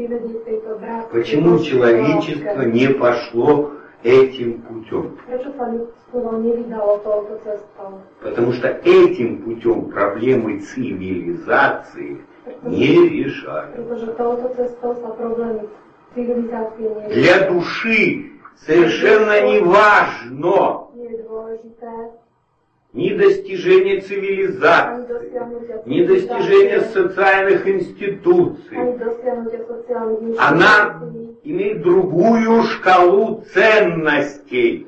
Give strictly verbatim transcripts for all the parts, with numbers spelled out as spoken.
Почему человечество не пошло этим путем? Потому что этим путем проблемы цивилизации не решают. Для души совершенно не важно ни достижение цивилизации, ни достижение социальных институций. Она имеет другую шкалу ценностей.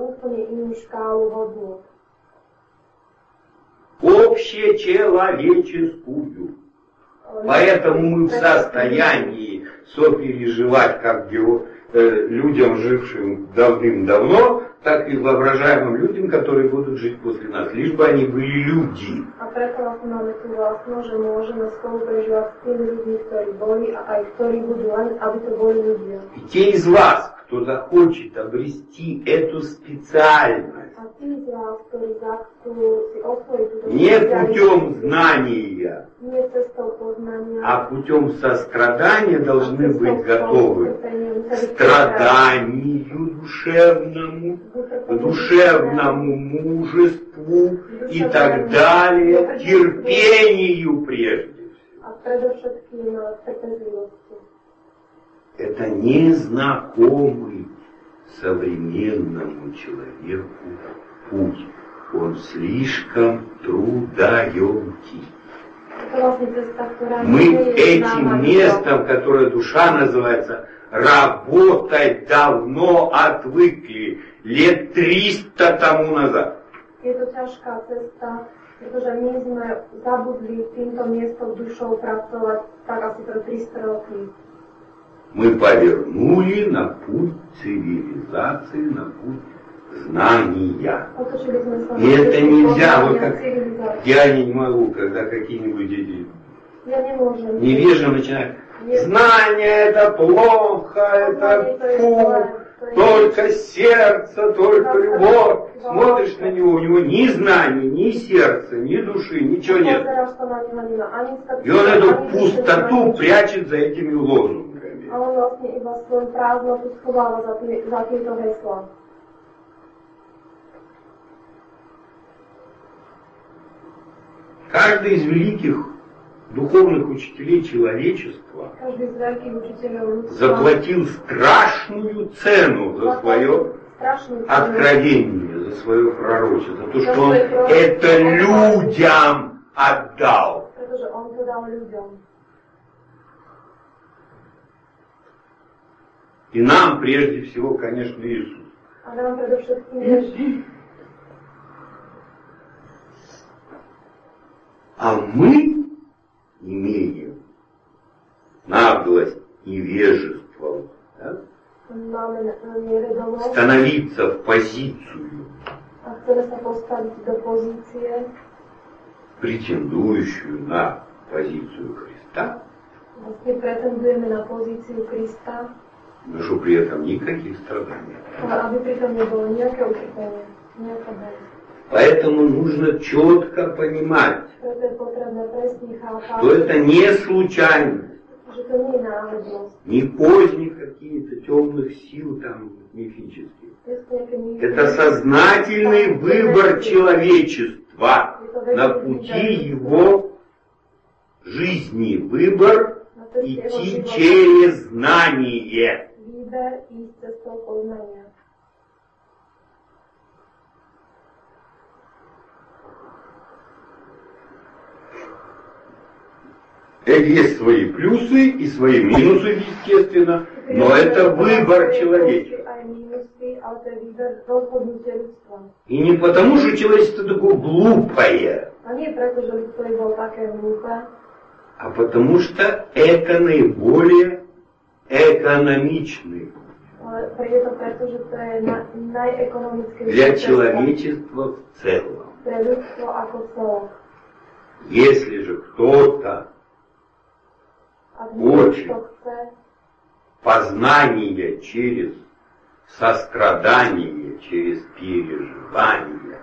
Общечеловеческую. Поэтому мы в состоянии сопереживать как геро... э, людям, жившим давным-давно, так и воображаемым людям, которые будут жить после нас, лишь бы они были люди. A preto vlastne máme tú vlastnosť, že môžeme spolu prežívať s tými ľuďmi, ktorí boli a aj ktorí budú, len aby to boli ľudia. И те из вас, кто захочет обрести эту специальность, a tí z vás, ktorí chcú si osvojiť túto не путем знания, nie cestou poznania, а путем сострадания должны быть готовы к страданию душевному, к душевному мужеству и так далее, терпению прежде всего. Это незнакомый современному человеку путь. Он слишком трудоемкий. Мы этим местом, которое душа называется, работать давно отвыкли, лет триста тому назад. Je to ťažká cesta, pretože my sme zabudli týmto miestom dušou pracovať tak asi pre tristo rokov. Мы повернули на путь цивилизации, на путь знания. И это нельзя, вот как я не могу, когда какие-нибудь дети невежливо начинают. Знание это плохо, это фу, только сердце, только любовь. Смотришь на него, у него ни знаний, ни сердца, ни души, ничего нет. И он эту пустоту прячет за этими лозунгами. Каждый из великих духовных учителей человечества заплатил страшную цену за свое откровение, за свое пророчество, за то, что он это людям отдал. И нам прежде всего, конечно, Иисус. А мы имеем наглость невежеством, да? Становиться в позицию, претендующую на позицию Христа, но что при этом никаких страданий. Поэтому нужно четко понимать, что это не случайность, не поздних какие-то темных сил там мифических. Это сознательный выбор человечества на пути его жизни, выбор идти через знание. Есть свои плюсы и свои минусы, естественно, но это выбор человечества. И не потому, что человечество такое глупое, а потому что это наиболее экономичный для человечества в целом. Если же кто-то хочет познание через сострадание, через переживание,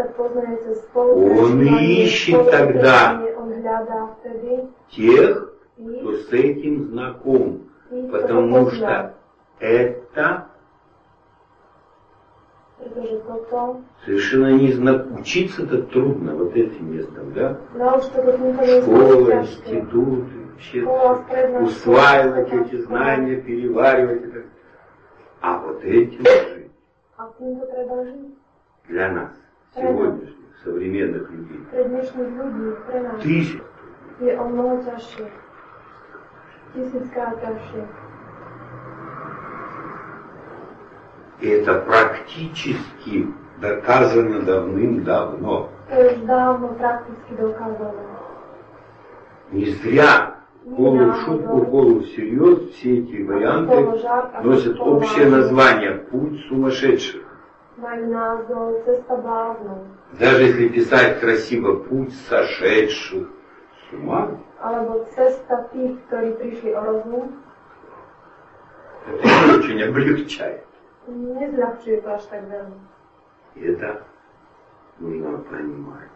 он ищет тогда тех, кто с этим знаком, Потому что это совершенно не знаю. Учиться-то трудно вот этим местом, да? Школа, институт, вообще усваивать эти знания, переваривать это. А вот этим жить. Для нас, сегодняшних, современных людей. Тысяч. И это практически доказано давным-давно. Не зря полу в шутку, полу всерьез все эти варианты носят общее название «Путь сумасшедших». Даже если писать красиво «Путь сошедших с ума», это очень облегчает. И это нужно понимать.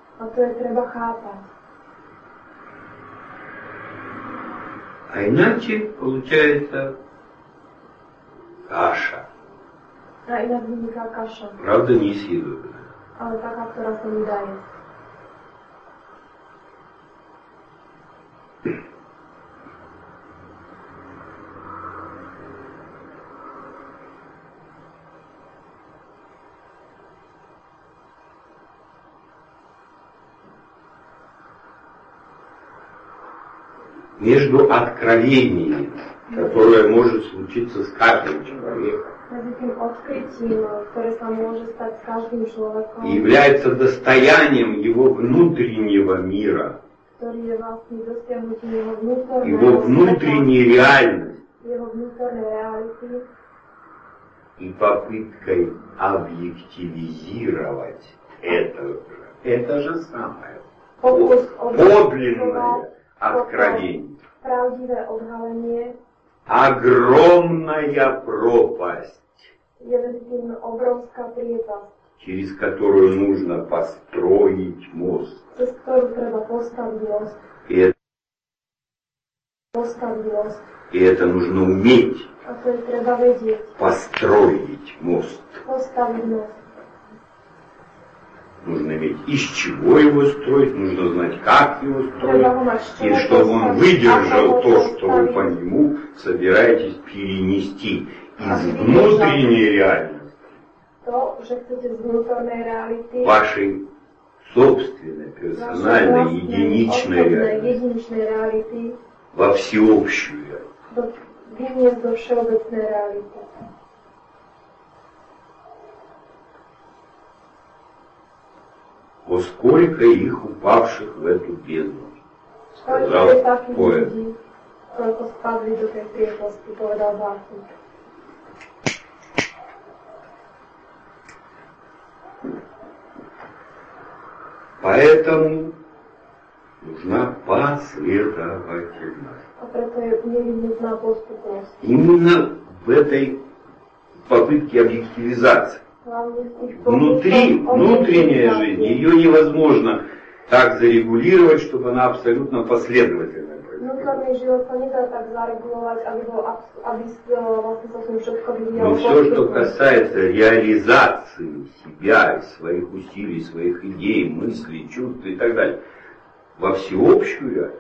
А иначе получается каша. Правда, несъедобная. Между откровениями, которое может случиться с каждым человеком, и является достоянием его внутреннего мира, его внутренней реальности и попыткой объективизировать это же, это же самое подлинное откровение. Огромная пропасть, через которую нужно построить мост. И это, и это нужно уметь построить мост. Нужно иметь из чего его строить, нужно знать, как его строить, и чтобы он выдержал то, что вы по нему собираетесь перенести из внутренней реальности вашей собственной, персональной, единичной реальности во всеобщую реальность. О, сколько их упавших в эту бездну, сказал поэт. Поэтому нужна последовательность. Именно в этой попытке объективизации. Внутри, внутренняя жизнь, ее невозможно так зарегулировать, чтобы она абсолютно последовательная происходила. Но все, что касается реализации себя, своих усилий, своих идей, мыслей, чувств и так далее, во всеобщую,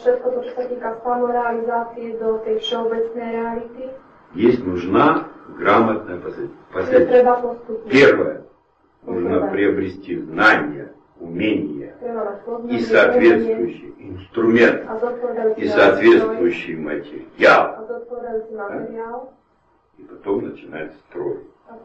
есть нужна грамотная последовательность. Первое. Нужно приобрести знания, умения и соответствующий инструмент, и соответствующий материал. Да? И потом начинать строить.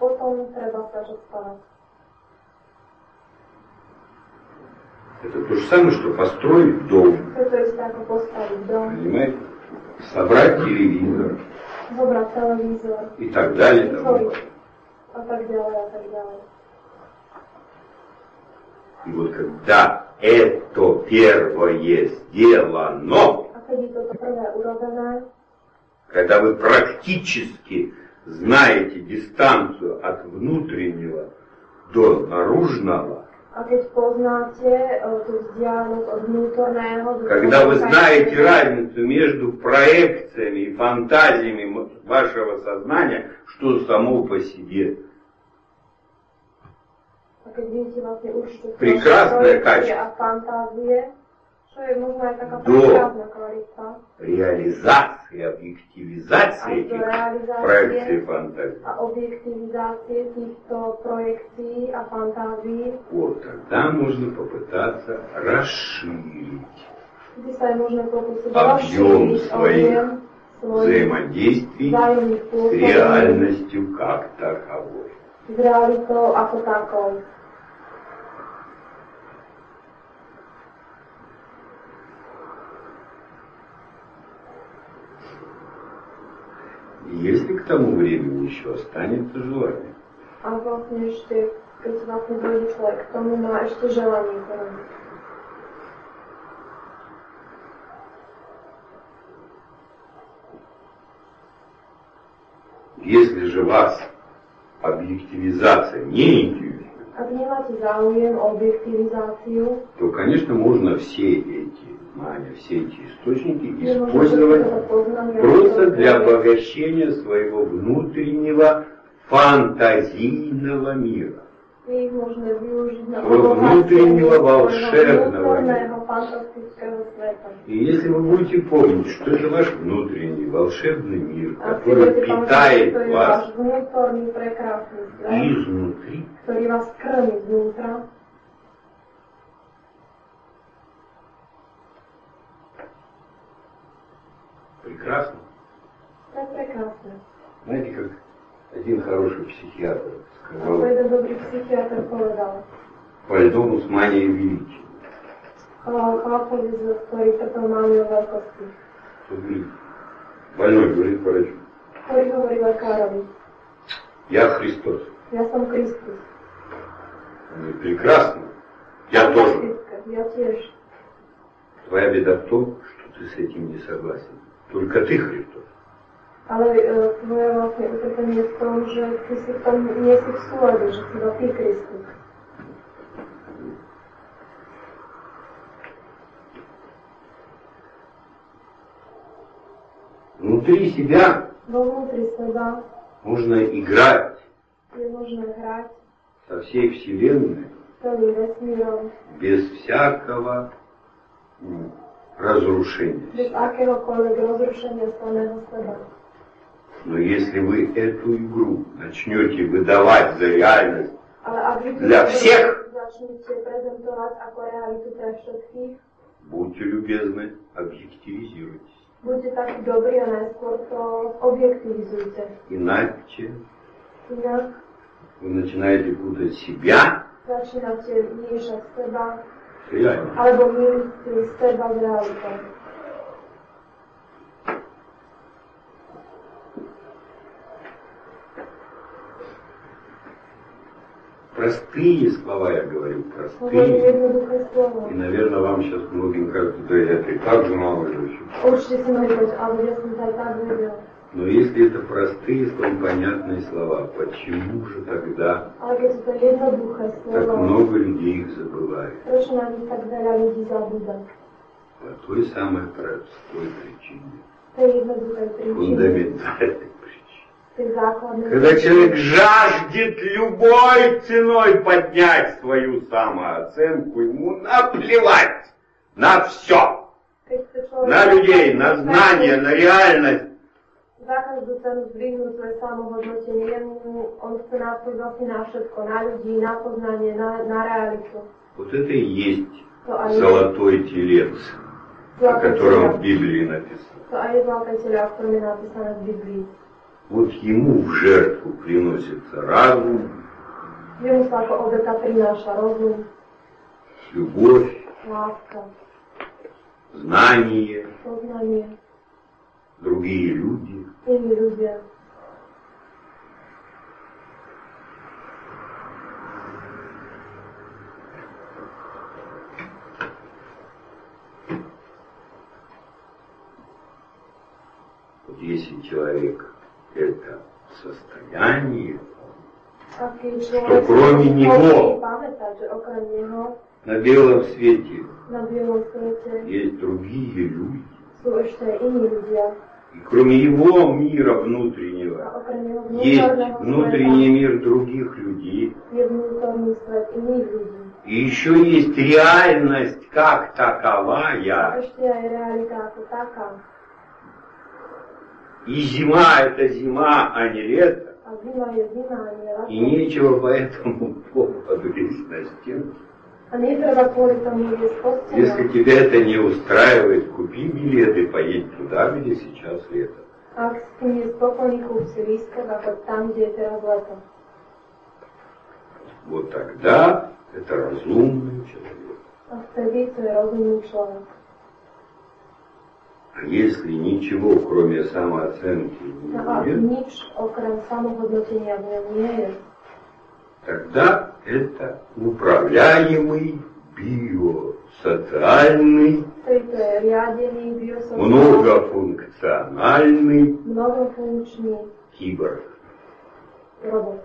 Это то же самое, что построить дом. Понимаете? Собрать телевизор. И так далее. И вот когда это первое сделано, когда вы практически знаете дистанцию от внутреннего до наружного, Когда вы знаете разницу между проекциями и фантазиями вашего сознания, что само по себе прекрасное качество, до реализации, объективизации этих проекций и фантазий, вот тогда можно попытаться расширить объем своих взаимодействий с реальностью как таковой. Если к тому времени еще останется желание. А vlastne ešte, keď vlastne dojde človek k tomu, má ešte želanie to robiť. Если же вас объективизация не интересует, ak nemáte záujem o objektivizáciu, то, конечно, можно все эти знания, все эти источники использовать просто для обогащения своего внутреннего фантазийного мира, своего внутреннего волшебного мира. И если вы будете помнить, что это ваш внутренний волшебный мир, который питает вас изнутри, прекрасно. Это прекрасно. Знаете, как один хороший психиатр сказал, один добрый психиатр povedal, больному с манией величия. Chlapovi, ktorý trpel mániou veľkosti. Больной говорит врачу. Ktorý hovorí lekárovi. Я Христос. Я сам Христос. Прекрасно. Я тоже. Я теж. Твоя беда в том, что ты с этим не согласен. Только ты Христос. Ale e, tvoje vlastne utrpenie v tom, že ty si v tom nie si v súlade, že si ty Kristus. Внутри себя Вовнутри себя можно играть можно играть со всей Вселенной миром, без всякого разрушения. Без какого-либо разрушения самого себя. Но если вы эту игру начнете выдавать за реальность для всех, будьте любезны, объективизируйтесь. Будьте так добры, а najskôr to объективизуйте. Иначе Inak вы начинаете путать себя začínate miešať seba, с реальностью. alebo mieliť seba s realitou. Простые слова я говорю, простые. И, наверное, вам сейчас многим кажется, да это и так же мало изучил. Но если это простые, столь понятные слова, почему же тогда так много людей их забывает? По той самой простой причине. Фундаментальной причине. Когда человек жаждет любой ценой поднять свою самооценку, ему наплевать на все. На людей, на знания, на реальность. Za každú cenu zdvihnúť svoje samohodnotenie, on chce náspôj vlastne na všetko, na ľudí, na poznanie, na, na realitu. Вот это и есть золотой телец, о котором в Библии написано. To aj je zlaté telo, o ktorom je napísané v Biblii. Вот ему в жертву приносится разум, Jemu sa ako obeta prináša rozum, любовь, láska, знание, poznanie, другие люди. iní ľudia. Вот если человек это состояние что кроме него на белом свете есть другие люди. И кроме его мира внутреннего есть внутренний мир других людей. И еще есть реальность как таковая. И зима это зима, а не лето. И нечего по этому поводу лезть на стену. Если тебя это не устраивает, купи билет и поедь туда, где сейчас лето. Вот тогда это разумный человек. А если ничего, кроме самооценки, нет, тогда это управляемый биосоциальный, многофункциональный киборг. Робот.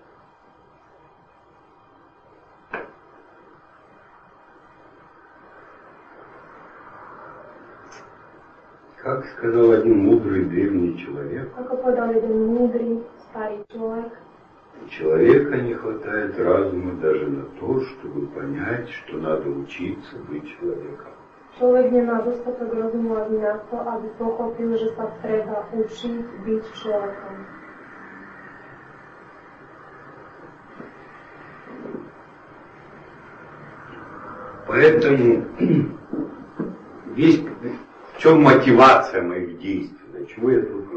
Как сказал один мудрый древний человек, у человека не хватает разума даже на то, чтобы понять, что надо учиться быть человеком. Človek nemá dostatok rozumu ani na to, aby pochopil, že sa treba učiť byť človekom. Поэтому весь в чем мотивация моих действий? Для чего я тут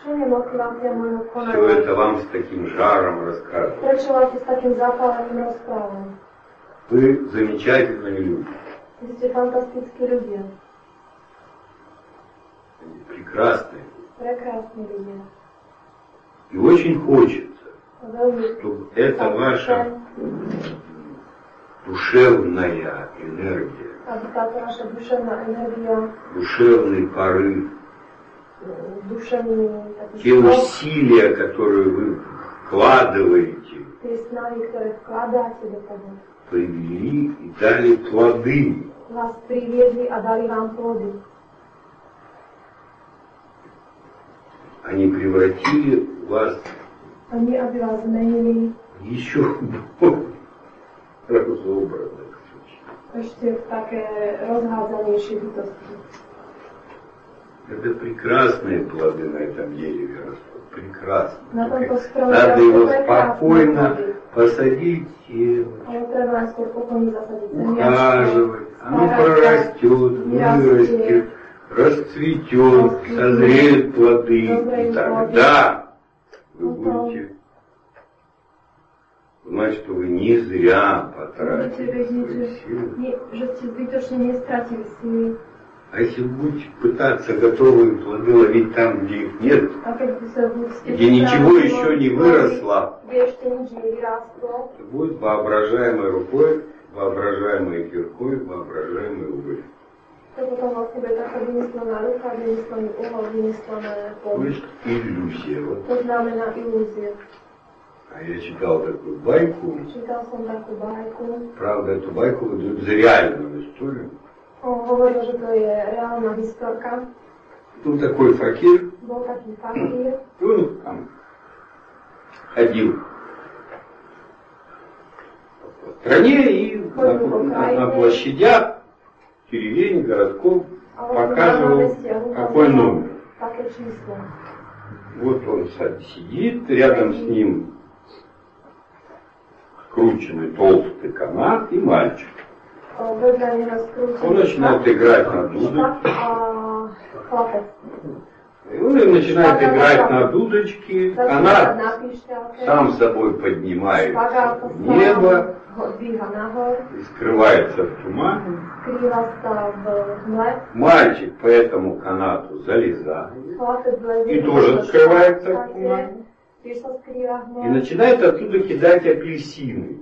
все это вам с таким жаром рассказываю? Вы замечательные люди. Прекрасные. И очень хочется, чтобы эта ваша душевная энергия, душевный порыв, те усилия, которые вы вкладываете, привели и дали плоды. Они превратили вас еще более разобранных. Ešte v také rozhádzanejšie bytosti. Это прекрасные плоды на этом дереве растут. Прекрасно. На tomto strome надо его спокойно посадить и ухаживать. Оно прорастет, вырастет, расцветет, созреют плоды. И тогда вы будете знать, что вы не зря потратили свои силы. А если вы будете пытаться готовые плоды ловить там, где их нет, где ничего еще не выросло, то будет воображаемой рукой, воображаемой киркой, воображаемой уголь. То есть иллюзия. Вот. А я читал такую байку. Читал сам такую байку. Правда, эту байку выдают за реальную историю. Он говорил, что это реальная история. Ну, такой факир. Был такой факир. И он там ходил по стране и на, на, на площадях деревень, городков показывал, какой номер. Вот он сидит, рядом с ним скрученный толстый канат и мальчик. Он начинает играть на дудочке. И он начинает играть на дудочке. Канат сам собой поднимается в небо и скрывается в тумане. Мальчик по этому канату залезает и тоже скрывается в тумане. И начинает оттуда кидать апельсины.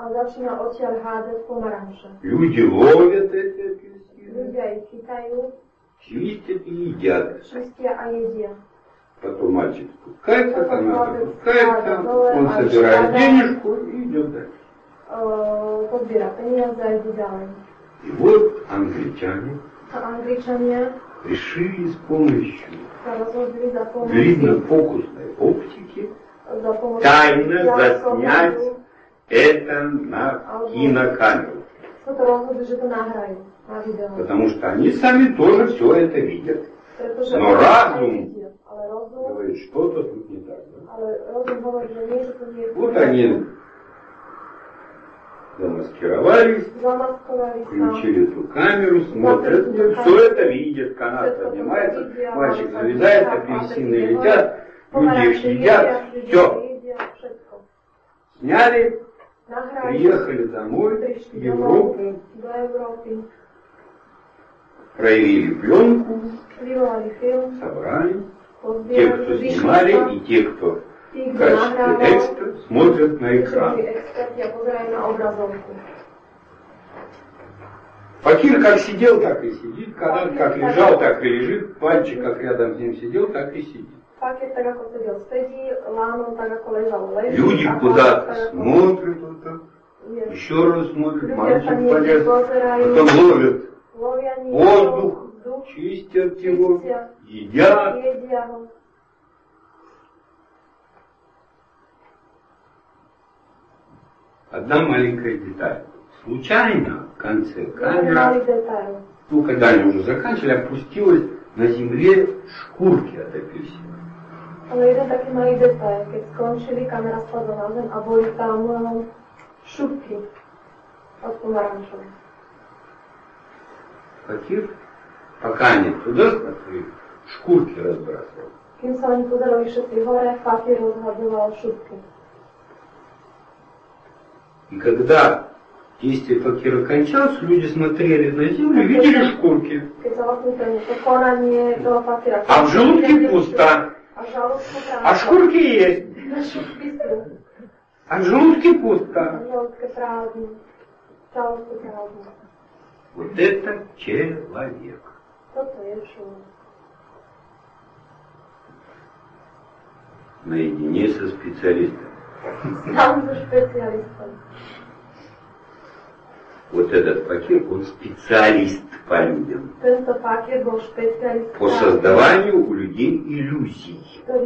Люди ловят эти апельсины, чистят и едят. Потом мальчик Спускается, камера спускается, он собирает денежку и идет дальше. Подбира пeniaze a ide ďalej. И вот англичане A Angličania решили с помощью sa rozhodli za pomoci длиннофокусной оптики za pomoci тайно заснять это на кинокамеру. Sa to rozhodli, že to nahrajú na video. Потому что они сами тоже все это видят. Pretože Но разум vidia, ale rozum, говорит, что-то тут не так. Да? ale rozum hovorí, že nie, že to nie je. Вот они замаскировались, Zamaskovali sa. включили эту камеру, смотрят, все это видят, канат поднимается, мальчик залезает, апельсины летят, люди их едят, все. Сняли, приехали домой, в Европу, проявили пленку, собрали. Те, кто снимали, и те, кто в качестве экстра, смотрят на экран. Факир как сидел, так и сидит, канат как лежал, так и лежит, пальчик как рядом с ним сидел, так и сидит. Люди куда-то смотрят, вот так, еще раз смотрят, мальчик полез, потом ловят воздух, чистят его, едят. Одна маленькая деталь. Случайно в конце камера, ну когда они уже заканчивали, опустилась на земле шкурки от апельсина. Ale jeden taký malý detail, keď skončili, kamera spadla na zem a boli tam šupky od pomarančov. Факир, пока они туда смотрели, шкурки разбрасывал. Kým sa oni pozerali všetci hore, Fakir rozhadoval šupky. И когда действие факира кончалось, люди смотрели на землю и видели шкурки. Keď sa vlastne to konanie toho Fakira А в желудке пусто. А шкурки есть. А в желудке пусто. Вот это человек. Наедине со специалистом. Вот этот факир, он специалист по людям. По создаванию у людей иллюзий.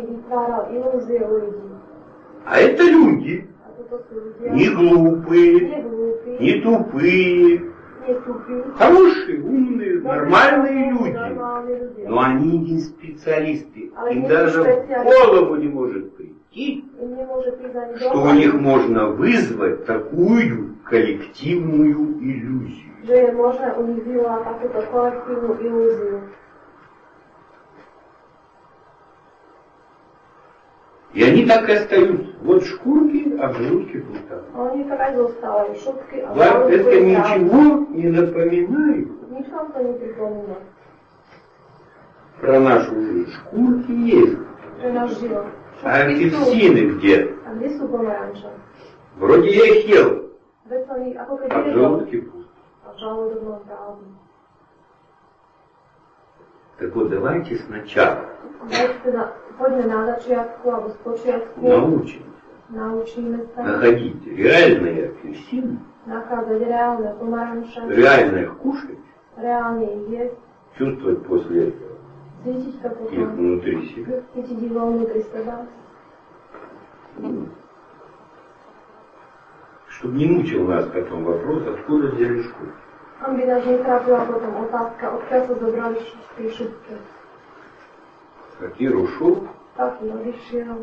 А это люди. Не глупые, не тупые. Хорошие, умные, нормальные люди. Но они не специалисты. Им даже в голову не может прийти, что у них можно вызвать такую коллективную иллюзию. И они так и остаются. Вот шкурки, а в желудке пусто. Вам это ничего не напоминает? Про нашу жизнь шкурки есть. А апельсины где? Вроде я их ел. А в желудке пусто. Так вот, давайте сначала научимся находить реальные апельсины, реально их кушать, чувствовать после этого их внутри себя. Чтобы не мучил нас потом вопрос, откуда взяли шкурки. Aby nás netrápila potom otázka, odkiaľ sa zobrali tie šupky. Факир ушел. Fakir odišiel.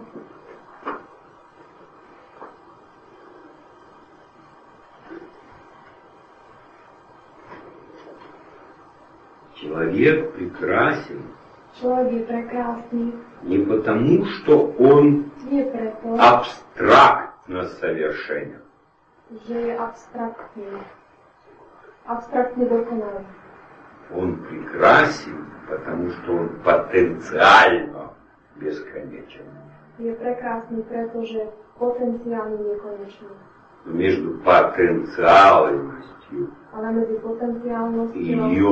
Человек прекрасен. Človek je prekrásny. Не потому, что он Nie preto, абстрактно совершенен. že je abstraktný. Абстрактный досконалый. Он прекрасен, потому что он потенциально бесконечен. Je prekrásny, pretože potenciálne nekonečný. Между потенциальностью Ale medzi и potenciálnosťou ее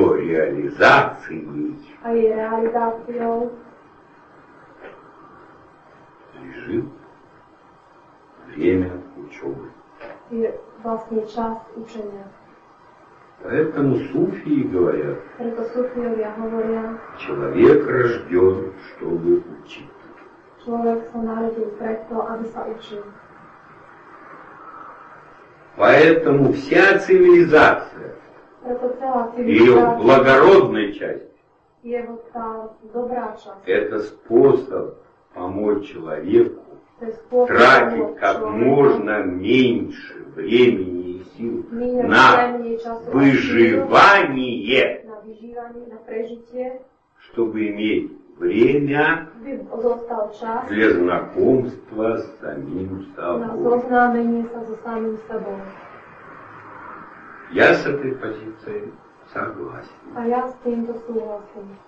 реализацией a jej realizáciou лежит время учебы. Je vlastne čas učenia. Поэтому суфии говорят, Preto sufijovia hovoria, человек рожден, чтобы учить. Človek sa narodil preto, aby sa učil. Поэтому вся цивилизация, Preto celá ее civilizácia, благородная часть, jeho tá dobrá časť, это способ помочь человеку to je spôsob тратить pomôcť как človeku можно меньше времени и сил míňať на menej času a síl выживание, na vyžívanie, na prežitie, чтобы иметь время by zostal čas для знакомства с самим na собой. zoznámenie sa so samým sebou. Я с этой позицией согласен. A ja s týmto súhlasím.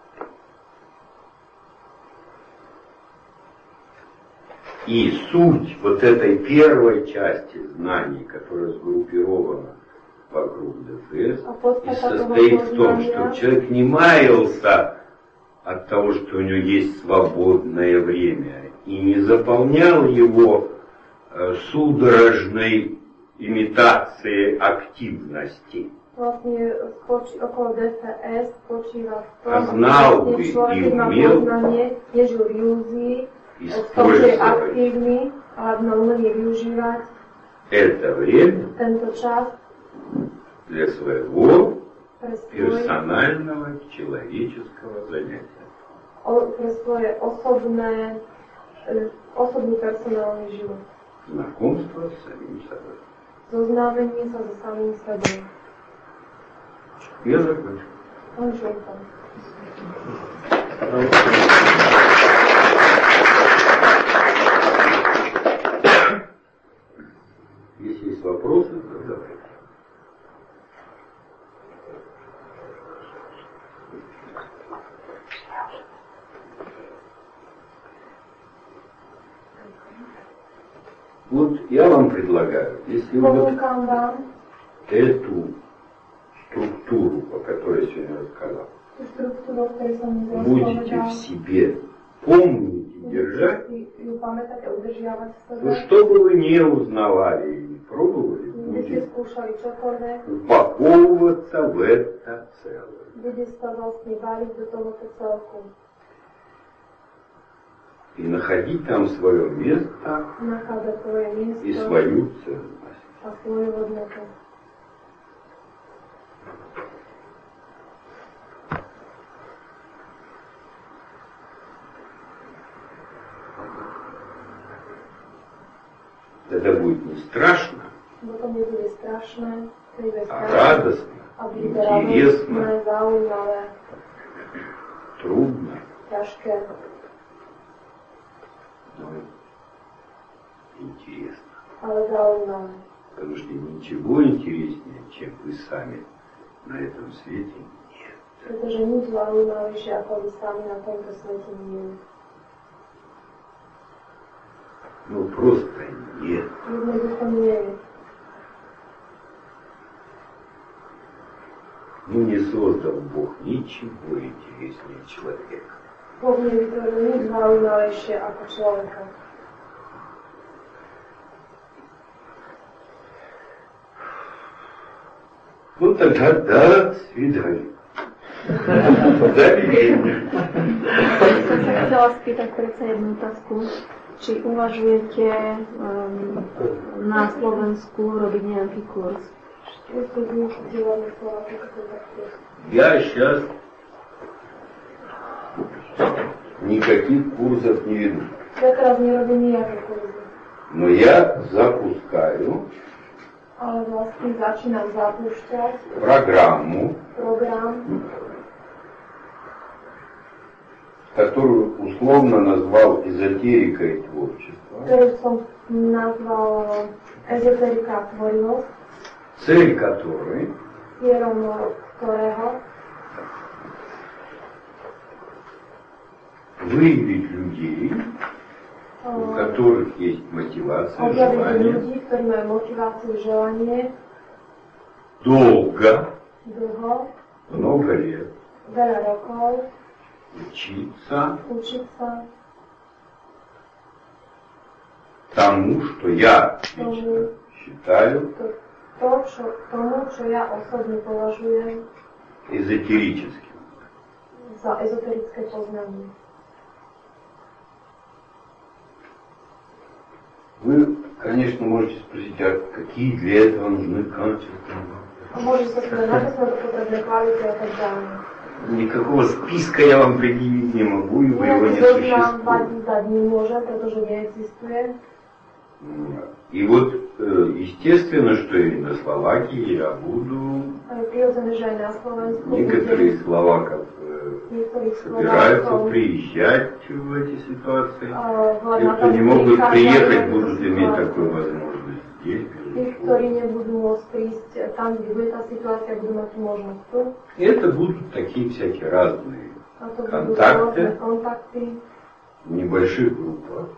И суть вот этой первой части знаний, которая сгруппирована вокруг ДФС, и состоит в том, что человек не маялся от того, что у него есть свободное время, и не заполнял его э, судорожной имитацией активности. Vlastne spočí, okolo дэ эф эс spočíva v tom, A znal by že človek, keď i má umiel poznanie, nežil v ilúzii, И v tom, že je использовать aktívny, ale by mal umenie využívať это время tento čas для своего pre svoje, персонального человеческого занятия. o, pre svoje osobné, e, osobný personálny život. Знакомство с самим собой. Zoznámenie sa so samým sebou. Я закончил. Končil som. Если есть вопросы, то давайте. Вот я вам предлагаю, если вы вот Ponúkam vám эту структуру, о которой я сегодня рассказал, tú štruktúru, o ktorej som dnes будете povedal, в себе помнить и держать, si ju pamätať a udržiavať v sebe. то что бы вы не узнавали и не пробовали, Kde ste будет skúšali čokoľvek, упаковываться в это целое. bude sa vlastne váliť do tohoto celku. И находить там свое место Nachádzať svoje и miesto свою ценность. a svoju hodnotu. Это будет не страшно, Bo to nebude strašné, nebude а strašné, радостно, a bude интересно, radostné, zaujímavé, трудно, ťažké, но интересно. ale zaujímavé. Потому что ничего интереснее, чем вы сами на этом свете, нет. Pretože nič zaujímavejšie, ako vy sami na tomto svete nie je. Ну просто нет. Jednoducho nie je. Ну не создал Бог ничего интереснее человека. Boh nevytvoril nič zaujímavejšie ako človeka. Ну тогда до свидания. До видения. Som sa chcela spýtať predsa jednu otázku. Či uvažujete um, na Slovensku robiť nejaký kurz? Я сейчас никаких курсов не веду. Ja teraz nerobím nejaké kurzy, Но я запускаю ale vlastne začínam zapúšťať программу, program, которую условно назвал эзотерикой творчества, ktorý som nazval ezoterika tvorivosť, цель которой cieľom ktorého выявить людей, у которых есть мотивация, objaviť желание, ľudí, ktorí majú motiváciu, želanie, долго, dlho, много лет veľa rokov, учиться učiť sa тому, что я лично считаю to, čo, tomu, čo ja osobne považujem эзотерическим. За эзотерическое познание. Вы, конечно, можете спросить, а какие для этого нужны качества? А можете сказать, написано, что потребны квалити и так далее. Никакого списка я вам предъявить не могу, ибо его не существует. Дать не может, потому не экзистует. И вот, естественно, что и на Словакии я буду, некоторые словаков собираются приезжать в эти ситуации. Те, кто не могут приехать, будут иметь такую возможность здесь. Это будут такие всякие разные контакты в небольших группах.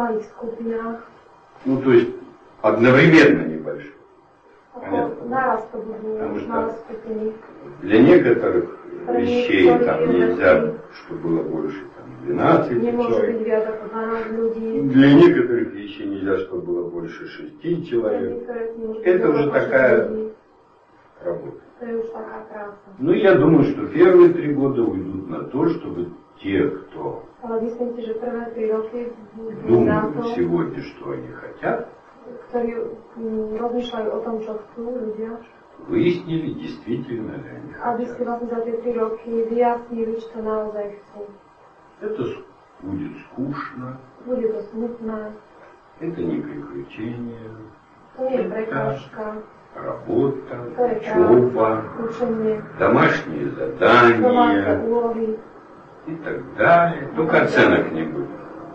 Ну, то есть одновременно небольшие. Понятно? Потому что для некоторых вещей там нельзя, чтобы было больше там, двенадцати человек. Для некоторых вещей нельзя, чтобы было больше шести человек. Это уже такая работа. Ну, я думаю, что первые три года уйдут на то, чтобы те, кто думают сегодня, что они хотят, выяснили, действительно ли они хотят. Это будет скучно, это не приключение, это работа, учеба, домашние задания и так далее. Только оценок не будет.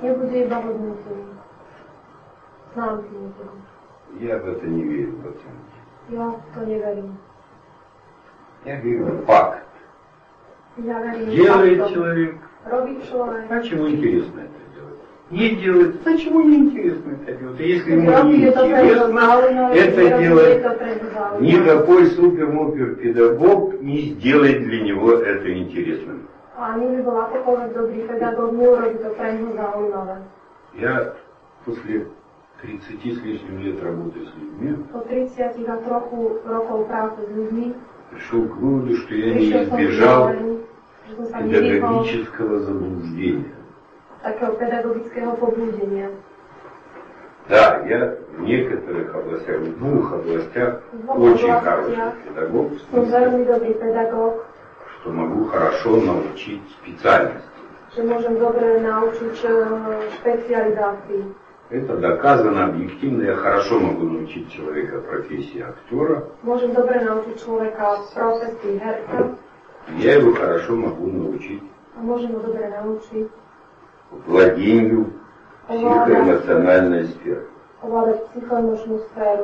Я в это не верю, пацаны. Я в это не верю. Я верю в факт. Я верю в делает факт. Человек. Робит человек. А чему интересно это делать? Не делает. А чему не интересно это делать? А если ему не интересно это делать, никакой супер-мупер-педагог не сделает для него это интересным. А не би был akokoľvek dobrý pedagóg, neurobí to pre neho zaujímavé. Я после тридцати с лишним лет работы с людьми по тридцати a trochu rokov práce s ľuďmi пришел к выводу, что я не избежал педагогического заблуждения. Такого педагогического поблудения. Да, я в некоторых областях, в двух областях очень хороший педагог, педагог, что могу хорошо научить специальности. Что можем добре научить специализации. Это доказано объективно. Я хорошо могу научить человека профессии актера. Можем добре научить человека профессии herca. Я его хорошо могу научить. А можем его добре научить владению психоэмоциональной сферы. Овладать психоэмоциональную сферу.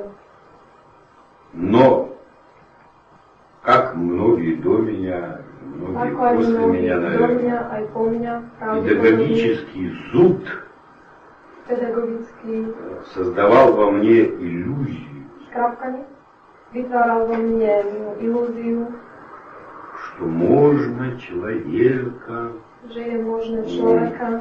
Но, как многие до меня, многие Ako после многие меня, наверное, меня, педагогический зуд педагогический создавал во мне иллюзию, шкрапками, выtváral во мне иллюзию, что можно человека, že je možné človeka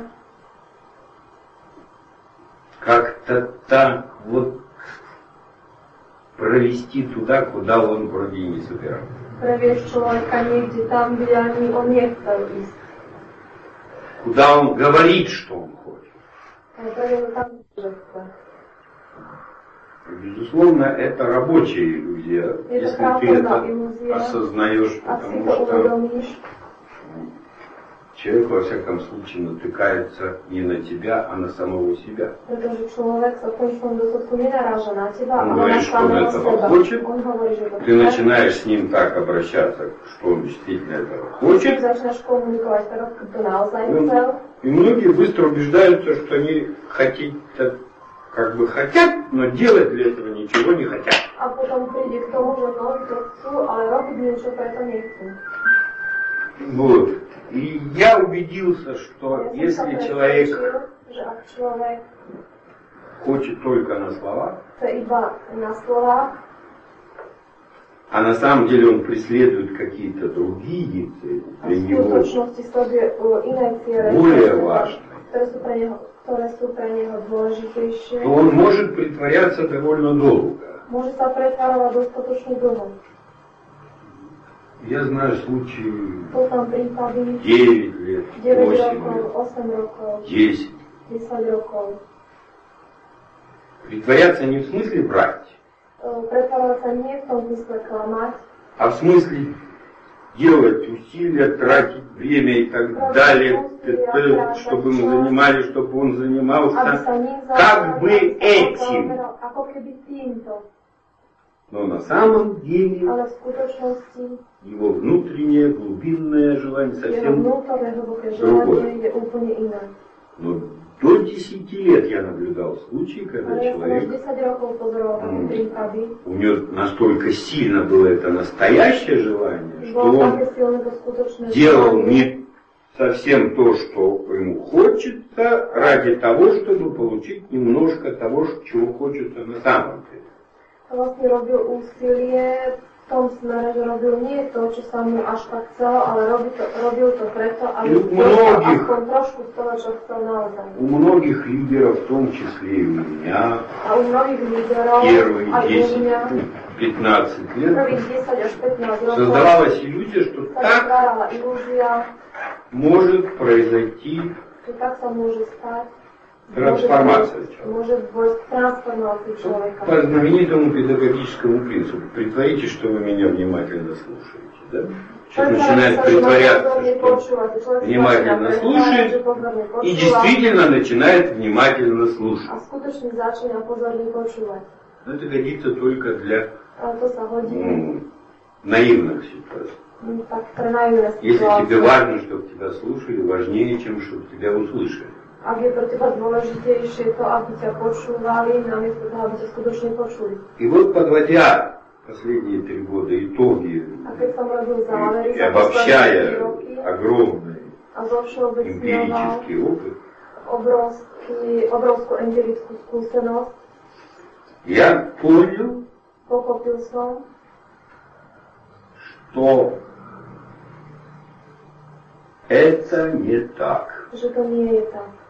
как-то так вот провести туда, куда он вроде и не собирался. Previesť človeka niekde tam, kde ani on nechcel ísť. Куда он говорит, что он хочет. Безусловно, это рабочая иллюзия, это если ты это иллюзия, осознаешь, потому что человек, во всяком случае, натыкается не на тебя, а на самого себя. Он говорит, что он этого хочет, ты начинаешь с ним так обращаться, что он действительно этого хочет. И многие быстро убеждаются, что они хотят, как бы хотят, но делать для этого ничего не хотят. А потом придет к тому, что они то chcú, ale robiť niečo preto nechcú. Вот. И я убедился, что я если человек, человек хочет только на словах, на словах, а на самом деле он преследует какие-то другие цели, для него более важные, ktoré sú pre neho, ktoré sú pre neho dôležitejšie, то он может притворяться довольно долго. Môže sa pretvárovať dostatočne dlho. Я знаю случаи Sú tam prípady девять лет, deväť восемь rokov, лет, osem rokov, десять. desať rokov. Притворяться не в смысле врать, Pretvárovať sa nie v tom zmysle klamať, а в смысле делать усилия, тратить время и так далее, чтобы мы занимали, чтобы он aby занимался, sa ním как бы zaoberal, этим. ako keby týmto. Но на самом деле Ale v skutočnosti его внутреннее, глубинное желание jeho совсем vnútorné hlboké другое. želanie je úplne iné. Но до десяти лет я наблюдал случаи, когда Ale ja som už человек, desať rokov pozoroval také Mm. prípady, у него настолько сильно было это настоящее желание, что bolo он také silné to skutočné делал želanie, не совсем то, что ему хочется, ради того, чтобы получить немножко того, чего хочется на самом деле. vlastne robil úsilie v tom smere, že robil nie to, čo sa mu až tak chcelo, ale robil to, robil to preto, aby Ну, dostal многих. aspoň trošku z toho, čo chcel naozaj. У многих лидеров, в том числе и у меня, A u mnohých líderov, первые aj u mňa, десять-пятнадцать лет prvých desať až pätnásť rokov создавалась иллюзия, что sa так vytvárala ilúzia, может произойти že tak sa môže stať, трансформация môže, человека. môže dôjsť k transformácii človeka. По знаменитому педагогическому принципу. Притворите, что вы меня внимательно слушаете. Да? Человек начинает притворяться, что внимательно слушает, и действительно начинает внимательно a слушать. skutočne začína pozorne počúvať. Но это годится только для Ale to sa hodí ну, наивных ситуаций. mm, tak pre naivné Если тебе situácie. важно, чтобы тебя слушали, важнее, чем чтобы тебя услышали. Ak je pre teba dôležitejšie to, aby ťa počúvali, namiesto toho, aby ťa skutočne počuli. И вот, подводя последние три года итоги A keď som robil závery и za posledné обобщая tri roky огромный a zovšeobecňoval эмпирический опыт, obrovský, obrovskú empirickú skúsenosť, я понял, pochopil som, что это не так. že to nie je tak.